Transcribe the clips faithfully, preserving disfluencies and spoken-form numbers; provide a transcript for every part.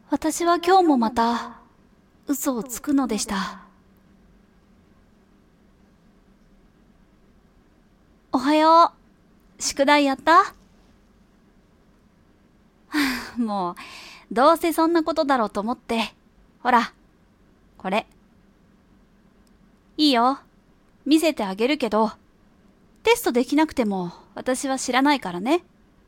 私は今日もまた嘘をつくのでした。おはよう。宿題やった？もう、どうせそんなことだろうと思って。ほら、これ。いいよ。見せてあげるけど、テストできなくても私は知らないからね。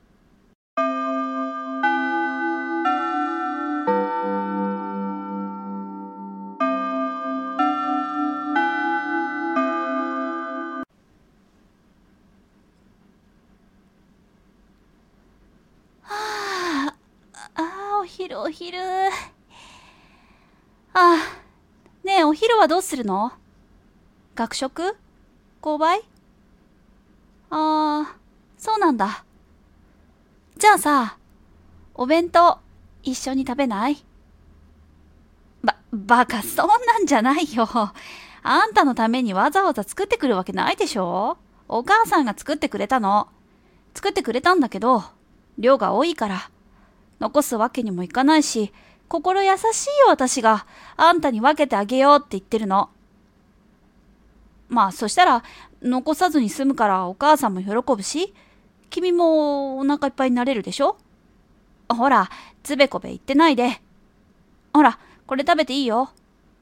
はあ、ああ、お昼お昼。ああ、ねえ、お昼はどうするの？学食？購買？ああ、そうなんだ。じゃあさ、お弁当、一緒に食べない？ば、バカ、そんなんじゃないよ。あんたのためにわざわざ作ってくるわけないでしょ？お母さんが作ってくれたの。作ってくれたんだけど、量が多いから、残すわけにもいかないし、心優しいよ私が、あんたに分けてあげようって言ってるの。まあ、そしたら、残さずに済むからお母さんも喜ぶし、君もお腹いっぱいになれるでしょ？ほら、つべこべ言ってないで。ほら、これ食べていいよ。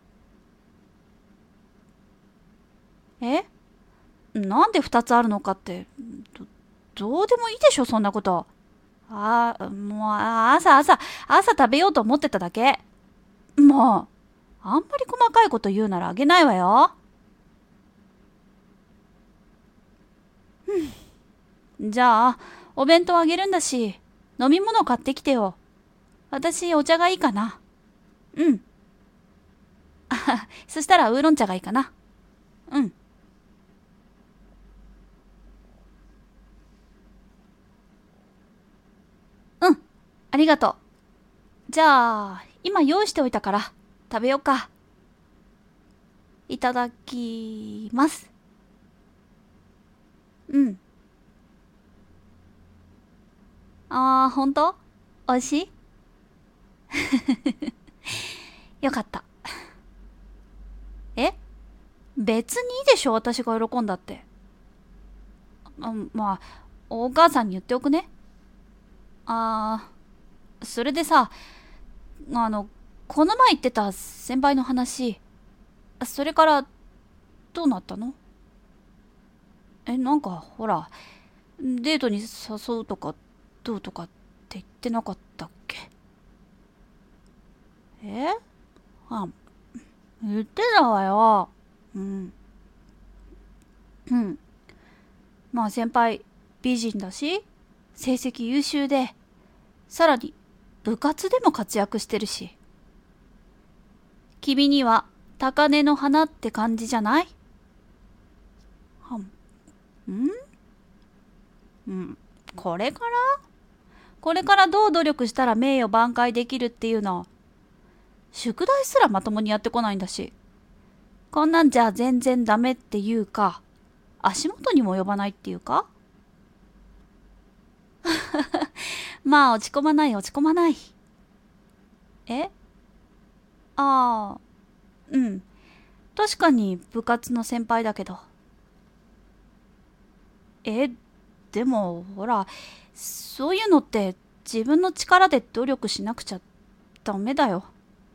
え？なんで二つあるのかって、ど、どうでもいいでしょ、そんなこと。ああ、もう、朝朝、朝食べようと思ってただけ。もう、あんまり細かいこと言うならあげないわよ。じゃあ、お弁当あげるんだし、飲み物買ってきてよ。私、お茶がいいかな。うん。そしたらウーロン茶がいいかな。うん。うん。ありがとう。じゃあ、今用意しておいたから、食べようか。いただきます。うん。あー、ほんと？おいしい？よかった。え？別にいいでしょ、私が喜んだって。あ、まあ、お母さんに言っておくね。あー、それでさ、あの、この前言ってた先輩の話、それからどうなったの？え、なんかほら、デートに誘うとかどうとかって言ってなかったっけ？え？あ、言ってたわよ。うん。うん。まあ先輩、美人だし、成績優秀で、さらに部活でも活躍してるし。君には高嶺の花って感じじゃない？はん、んうん。これからこれからどう努力したら名誉挽回できるっていうの？宿題すらまともにやってこないんだし。こんなんじゃ全然ダメっていうか、足元にも及ばないっていうか。まあ落ち込まない落ち込まない。え？ああ、うん。確かに部活の先輩だけど。え、でもほら、そういうのって自分の力で努力しなくちゃダメだよ。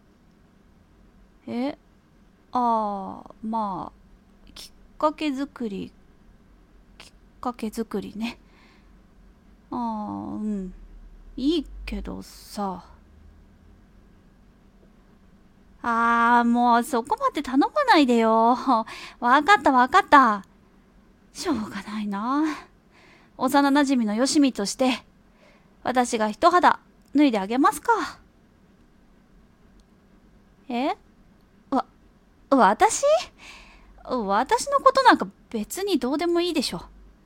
え？ああ、まあ、きっかけ作り、きっかけ作りね。ああ、うん。いいけどさ。ああ、もうそこまで頼まないでよ。わかったわかった。しょうがないな。幼馴染のよしみとして、私が一肌脱いであげますか。え？わ、私？私のことなんか別にどうでもいいでしょ。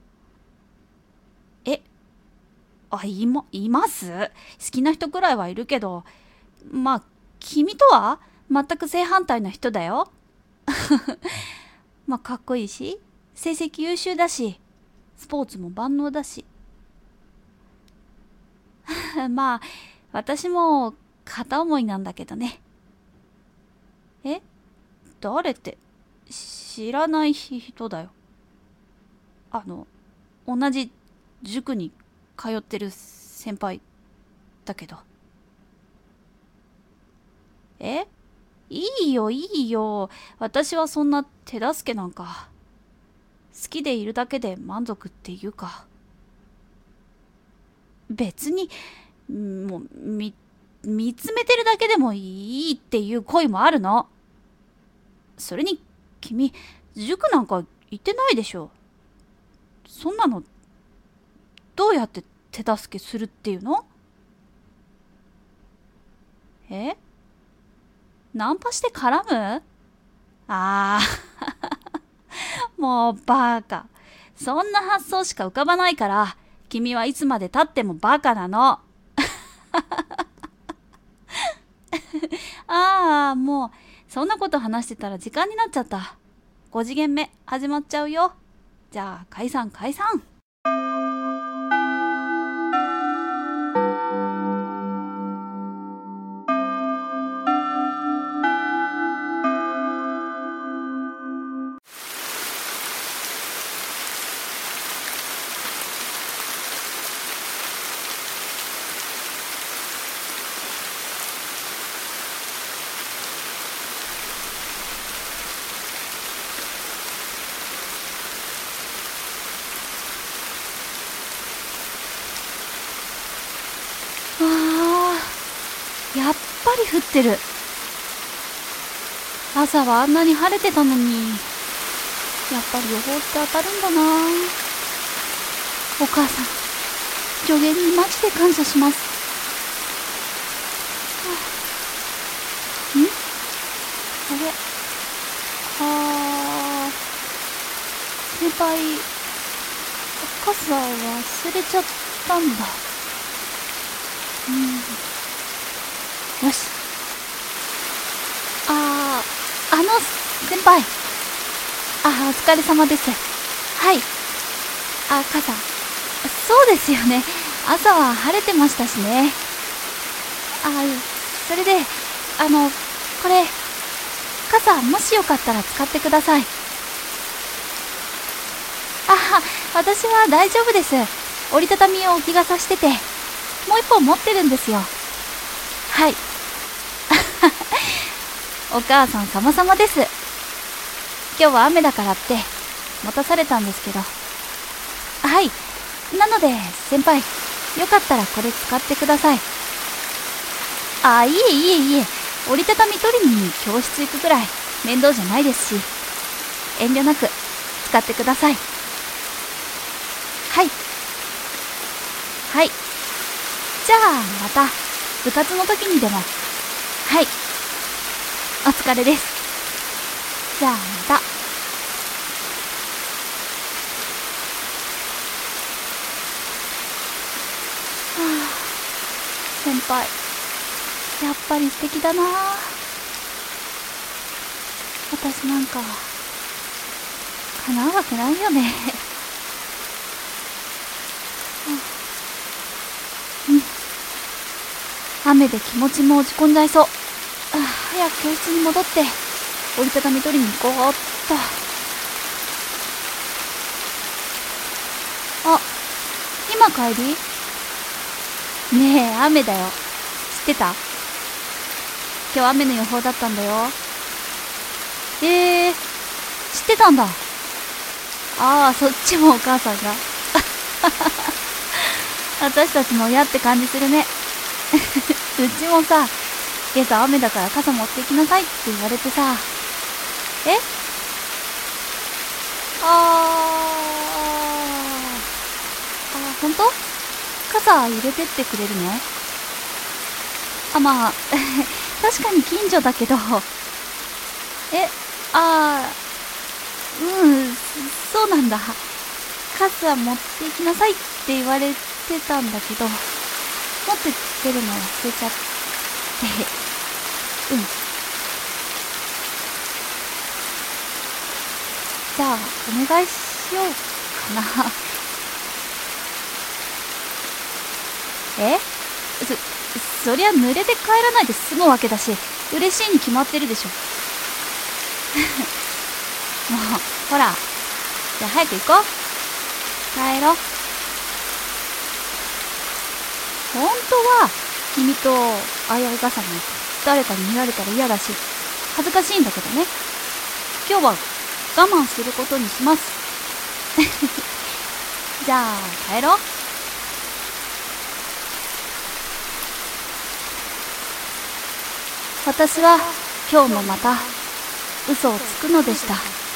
え？あ、いま、います？好きな人くらいはいるけど、まあ、君とは全く正反対な人だよ。まあ、かっこいいし、成績優秀だし、スポーツも万能だし。まあ、私も片思いなんだけどね。え？誰って、知らない人だよ。あの、同じ塾に通ってる先輩だけど。え？いいよいいよ。私はそんな手助けなんか。好きでいるだけで満足っていうか。別に、もう、み、見つめてるだけでもいいっていう恋もあるの。それに、君、塾なんか行ってないでしょ。そんなの、どうやって手助けするっていうの？え？ナンパして絡む？あー、もうバカ。そんな発想しか浮かばないから、君はいつまで経ってもバカなの。ああ、もう、そんなこと話してたら時間になっちゃった。ご次元目、始まっちゃうよ。じゃあ、解散解散。わあ、やっぱり降ってる。朝はあんなに晴れてたのに、やっぱり予報って当たるんだな。お母さん、助言にマジで感謝します。ん？あれ？あー、先輩、傘忘れちゃったんだ。うん。よし。あー、あの、先輩。あ、お疲れ様です。はい。あ、傘。そうですよね。朝は晴れてましたしね。あ、それで、あの、これ、傘、もしよかったら使ってください。あ、私は大丈夫です。折りたたみを置き傘してて、もう一本持ってるんですよ。はい。お母さん様々です。今日は雨だからって持たされたんですけど。はい。なので、先輩、よかったらこれ使ってください。あ、いえいえいえ、折りたたみ取りに教室行くくらい面倒じゃないですし、遠慮なく使ってください。はい。はい。じゃあ、また、部活の時にでも。はい。お疲れです。じゃあ、また。はあ、先輩、やっぱり素敵だな。私なんか、叶うわけないよね。うん。雨で気持ちも落ち込んじゃいそう。あ、早く教室に戻って、折りたたみ取りに行こうっと。あ、今帰り？ねえ、雨だよ。知ってた？今日雨の予報だったんだよ。えー、知ってたんだ。ああ、そっちもお母さんが。私たちの親って感じするね。うちもさ、今朝雨だから傘持ってきなさいって言われてさ。え？あー、あ、ほんと？傘入れてってくれるの？あ、まあ、確かに近所だけど。え、あー、うん、そうなんだ。傘持っていきなさいって言われてたんだけど、持って出るの忘れちゃって。うん。じゃあ、お願いしようかな。え？そ、 そりゃ濡れて帰らないで済むわけだし、嬉しいに決まってるでしょ。もう、ほら。じゃあ早く行こう。帰ろう。本当は、君と相合い傘なんて誰かに見られたら嫌だし、恥ずかしいんだけどね。今日は我慢することにします。じゃあ、帰ろう。私は今日もまた嘘をつくのでした。